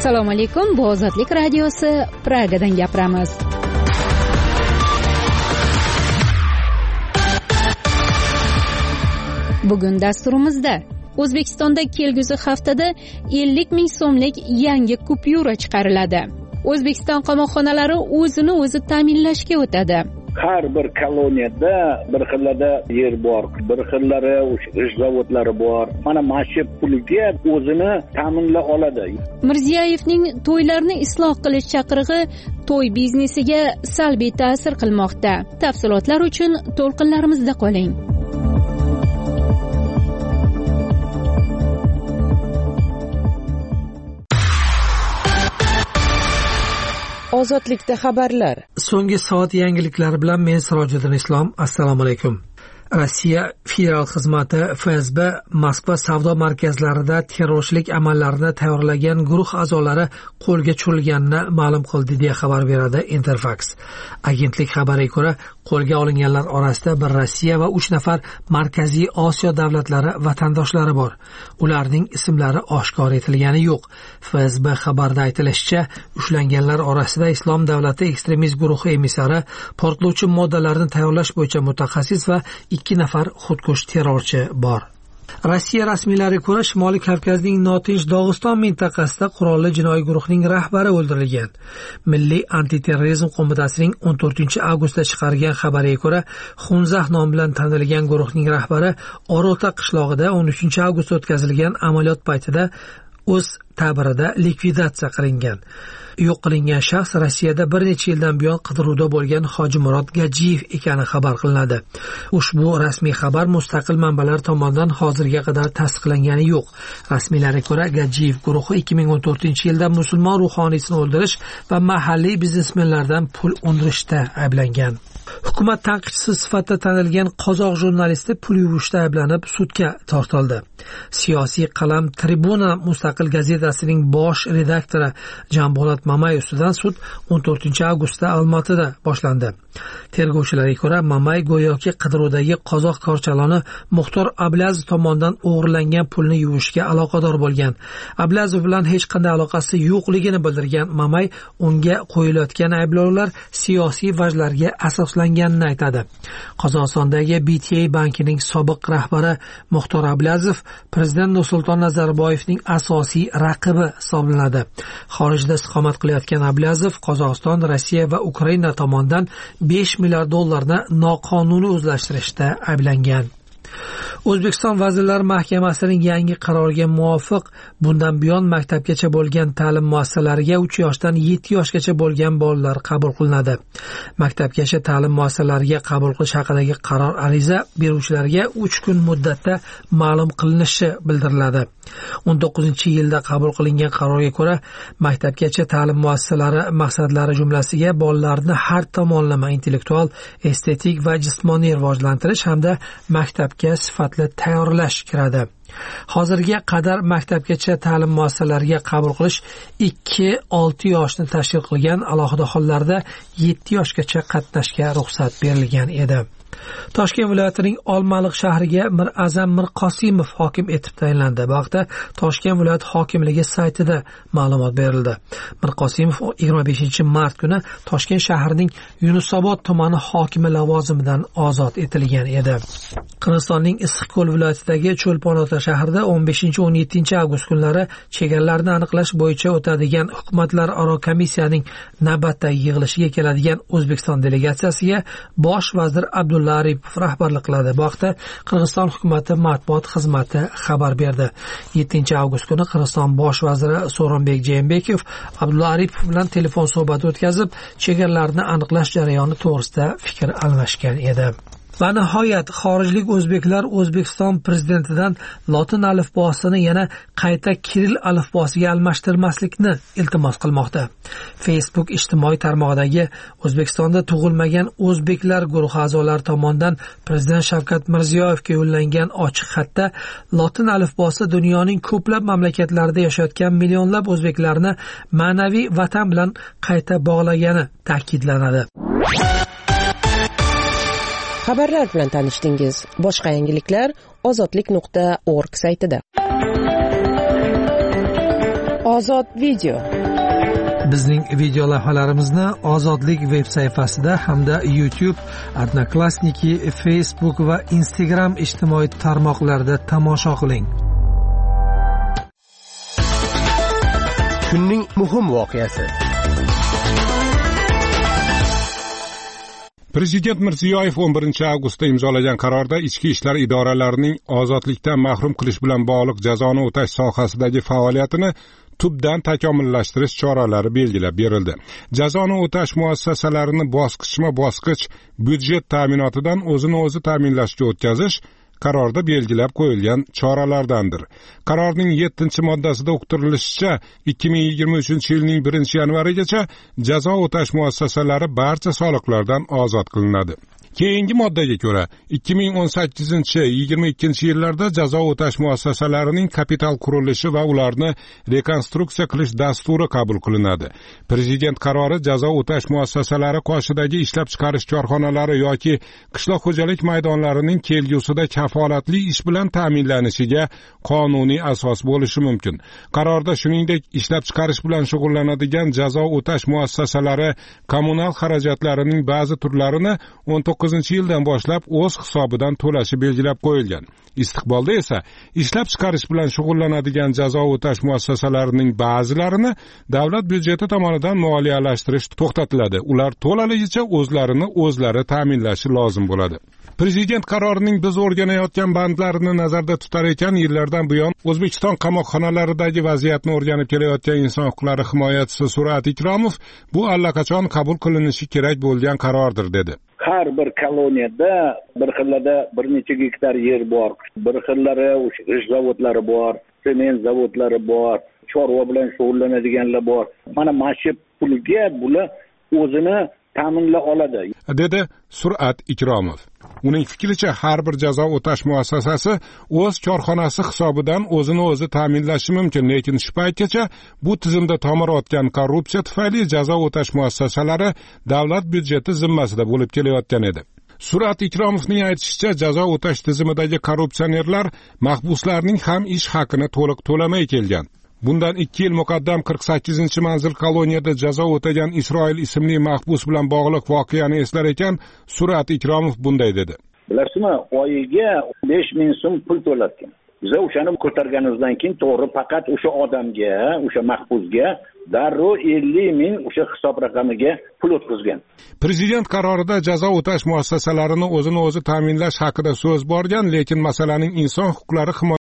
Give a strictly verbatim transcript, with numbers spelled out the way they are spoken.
Assalomu alaykum. Bu Ozodlik radiosi, Pragadan gapiramiz. Bugun dasturimizda O'zbekistonda kelgusi haftada ellik ming so'mlik yangi kupyura chiqariladi. O'zbekiston qamoqxonalari o'zini o'zi ta'minlashga o'tadi. Har bir koloniyada bir xillada yer bor, bir xillari ish zavodlari bor. Mana mashi puliga o'zini ta'minla oladi. Mirziyoyevning to'ylarni isloh qilish chaqirig'i to'y biznesiga salbiy ta'sir qilmoqda. Tafsilotlar uchun to'lqinlarimizda qoling. Ozodlikda xabarlar. So'nggi soat yangiliklari bilan men Sirojiddin Islom. Assalomu alaykum. Rossiya federal xizmati F S B Moskva savdo markazlarida terrorchilik amallarini tayyorlagan guruh a'zolari qo'lga tushirilganini ma'lum qildi deya xabar beradi Interfax. Agentlik xabariga ko'ra, qo'lga olinganlar orasida bir Rossiya va uch nafar Markaziy Osiyo davlatlari vatandoshlari bor. Ularning ismlari oshkor etilgani yo'q. F S B xabarida aytilishicha, ushlanganlar orasida Islom davlati ekstremist guruhi emissari, portlovchi moddalarni tayyorlash bo'yicha mutaxassis va ikki nafar xudkush terrorchi bor. Rossiya rasmiylariga ko'ra, Shimoliy Kavkazning notinch Dog'iston mintaqasida qurolli jinoiy guruhning rahbari o'ldirilgan. Milliy antiterrorizm qo'mitasining o'n to'rtinchi avgustda chiqargan xabariga ko'ra, Xunzah nomi bilan tanilgan guruhning rahbari Orota qishlog'ida o'n uchinchi avgustda o'tkazilgan amaliyot paytida o'z ta'birida likvidatsiya qilingan. Yo'q qilingan shaxs Rossiyada bir necha yildan buyon qidiruvda bo'lgan Hojimurod Gajiyev ekani xabar qilinadi. Ushbu rasmiy xabar mustaqil manbalar tomonidan hozirga qadar tasdiqlangani yo'q. Rasmiylarga ko'ra, Gajiyev guruhi ikki ming o'n to'rtinchi yilda musulmon ruhoniysini o'ldirish va mahalliy biznesmenlardan pul undirishda ayblangan. Hukumat tanqidchisi sifatida tanilgan qozoq jurnalisti pul yuvishda ayblanib sudga tortildi. Siyosiy qalam Tribuna mustaqil gazetasining bosh redaktori Jambolat Mamay ustidan sud o'n to'rtinchi avgustda Olmaotada boshlandi. Tergovchilarga ko'ra, Mamay go'yoki qidiruvdagi qozoq korchaloni Muxtor Ablazov tomonidan o'g'irlangan pulni yuvishga aloqador bo'lgan. Ablazov bilan hech qanday aloqasi yo'qligini bildirgan Mamay unga qo'yilayotgan ayblovlar siyosiy vajlarga asoslanganini aytadi. Qozog'istondagi B T A bankining sobiq rahbari Muxtor Ablazov prezident Nursulton Nazarboyevning asosiy raqibi hisoblanadi. Xorijda istiqomat qilayotgan Ablazov Qozog'iston, Rossiya va Ukraina tomonidan besh milliard dollarni noqonuniy o'zlashtirishda ayblangan. O'zbekiston Vazirlar Mahkamasining yangi qaroriga muvofiq bundan buyon maktabgacha bo'lgan ta'lim muassasalariga uch yoshdan yetti yoshgacha bo'lgan bolalar qabul qilinadi. Maktabgacha ta'lim muassasalariga qabul qilish haqidagi qaror ariza beruvchilarga uch kun muddatda ma'lum qilinishi bildiriladi. o'n to'qqizinchi yilda qabul qilingan qarorga ko'ra, maktabgacha ta'lim muassasalari maqsadlari jumlasiga bolalarni har tomonlama intellektual, estetik va jismoniy rivojlantirish hamda maktabga sifatli tayyorlash kiradi. Hozirga qadar maktabgacha ta'lim muassasalariga qabul qilish ikki olti yoshni tashkil qilgan, alohida hollarda yetti yoshgacha qatnashga ruxsat berilgan edi. Toshkent viloyatining Olmaliq shahriga Mirazam Mirqosimov hokim etib tayinlandi. Bu haqda Toshkent viloyat hokimligi saytida ma'lumot berildi. Mirqosimov yigirma beshinchi mart kuni Toshkent shahrining Yunusobod tumani hokimi lavozimidan ozod etilgan edi. Qirg'izistonning Issiqko'l viloyatidagi Cho'lpon-Ota shahrida o'n beshinchi o'n yettinchi avgust kunlari chegaralarni aniqlash bo'yicha o'tadigan hukumatlararo komissiyaning navbatdagi yig'ilishiga keladigan O'zbekiston delegatsiyasiga bosh vazir Abdulla Aripov rahbarlik qiladi. Bu haqda Qirg'iziston hukumati matbuot xizmati xabar berdi. yettinchi avgust kuni Qirg'iziston bosh vaziri So'ronbek Jeenbekov Abdulla Aripov bilan telefon suhbati o'tkazib, chegaralarni aniqlash jarayoni to'g'risida fikr almashgan edi. Va nihoyat xorijlik o'zbeklar O'zbekiston prezidentidan lotin alifbosini yana qayta Kirill alifbosiga almashtirmaslikni iltimos qilmoqda. Facebook ijtimoiy tarmog'idagi O'zbekistonda tug'ilmagan o'zbeklar guruhi a'zolari tomonidan prezident Shavkat Mirziyoyevga yo'llangan ochiq xatda lotin alifbosi dunyoning ko'plab mamlakatlarida yashayotgan millionlab o'zbeklarni ma'naviy vatan bilan qayta bog'lagani ta'kidlanadi. Xabarlar bilan tanishdingiz. Boshqa yangiliklar ozodlik nuqta org saytida. Ozod video. Bizning video lavhalarimizni Ozodlik veb sayfasida hamda YouTube, Odnoklassniki, Facebook va Instagram ijtimoiy tarmoqlarida tomosha qiling. Kunning muhim voqeasi. Prezident Mirziyoyev o'n birinchi avgustda imzolagan qarorda ichki ishlar idoralarining ozodlikdan mahrum qilish bilan bog'liq jazoni o'tash sohasidagi faoliyatini tubdan takomillashtirish choralari belgilab berildi. Jazoni o'tash muassasalarini bosqichma-bosqich byudjet ta'minotidan o'zini o'zi ta'minlashga o'tkazish qarorda belgilab qo'yilgan choralardandir. Qarorning yettinchi moddasida uqtirilishicha, ikki ming yigirma uchinchi yilning birinchi yanvarigacha jazo o'tash muassasalari barcha soliqlardan ozod qilinadi. Keyingi moddaga ko'ra, ikki ming o'n sakkizinchi yigirma ikkinchi yillarda jazo o'tash muassasalarining kapital qurilishi va ularni rekonstruksiya qilish dasturi qabul qilinadi. Prezident qarori jazo o'tash muassasalari qoshidagi ishlab chiqarish korxonalari yoki qishloq xo'jalik maydonlarining kelgusida kafolatli ish bilan ta'minlanishiga qonuniy asos bo'lishi mumkin. Qarorda shuningdek, ishlab chiqarish bilan shug'ullanadigan jazo o'tash muassasalari kommunal xarajatlarining ba'zi turlarini o'n to'qqizinchi yildan boshlab o'z hisobidan to'lashi belgilab qo'yilgan. Istiqbolda esa ishlab chiqarish bilan shug'ullanadigan jazo o'tash muassasalarining ba'zilarini davlat byudjeti tomonidan moliyalashtirish to'xtatiladi. Ular to'laligicha o'zlarini o'zlari ta'minlashi lozim bo'ladi. Prezident qarorining biz o'rganayotgan bandlarini nazarda tutar ekan, yillardan buyon O'zbekiston qamoqxonalaridagi vaziyatni o'rganib kelayotgan inson huquqlari himoyachisi Surat Ikromov bu allaqachon qabul qilinishi kerak bo'lgan qarordir dedi. Har bir koloniyada bir xillada bir necha gektar yer bor. Bir xillari o'sha g'isht zavodlari bor, sement zavodlari bor, chorva bilan shug'ullanadiganlar bor. Mana mana pulga bular o'zini ta'minla oladi, dedi Surat Ikromov. Uning fikricha, har bir jazo o'tash muassasasi o'z korxonasi hisobidan o'zini o'zi ta'minlashi mumkin, lekin shu paytgacha bu tizimda tomir otgan korrupsiya tufayli jazo o'tash muassasalari davlat byudjeti zimmasida bo'lib kelayotgan edi. Surat Ikromovning aytishicha, jazo o'tash tizimidagi korrupsionerlar mahbuslarning ham ish haqini to'liq to'lamay kelgan. Bundan ikki yil muqaddam qirq sakkizinchi manzil koloniyada jazo o'tagan Isroil ismli mahbus bilan bog'liq voqeani eslar ekan, Surat Ikromov bunday dedi. Bilasizmi, oyiga besh ming so'm pul to'latgan. Biz o'shani ko'targanimizdan keyin to'g'ri faqat o'sha odamga, o'sha mahbusga darrov ellik ming o'sha hisob raqamiga pul o'tkazgan. Prezident qarorida jazo o'tash muassasalarini o'zini o'zi ta'minlash haqida so'z borgan, lekin masalaning inson huquqlari